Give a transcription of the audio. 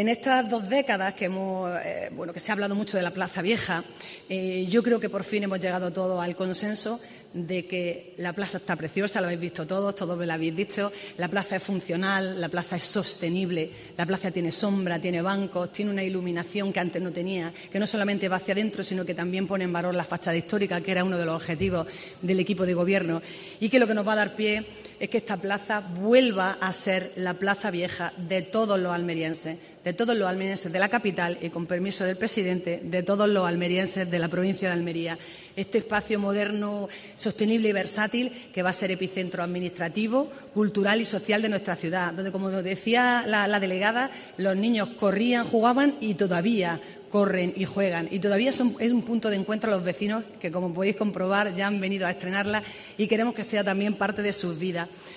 En estas 2 décadas que se ha hablado mucho de la Plaza Vieja, yo creo que por fin hemos llegado todos al consenso de que la plaza está preciosa, lo habéis visto todos me lo habéis dicho, la plaza es funcional, la plaza es sostenible, la plaza tiene sombra, tiene bancos, tiene una iluminación que antes no tenía, que no solamente va hacia adentro, sino que también pone en valor la fachada histórica, que era uno de los objetivos del equipo de gobierno, y que lo que nos va a dar pie es que esta plaza vuelva a ser la Plaza Vieja de todos los almerienses de la capital y, con permiso del presidente, de todos los almerienses de la provincia de Almería. Este espacio moderno, sostenible y versátil que va a ser epicentro administrativo, cultural y social de nuestra ciudad, donde, como nos decía la delegada, los niños corrían, jugaban y todavía corren y juegan. Y todavía es un punto de encuentro a los vecinos que, como podéis comprobar, ya han venido a estrenarla y queremos que sea también parte de sus vidas.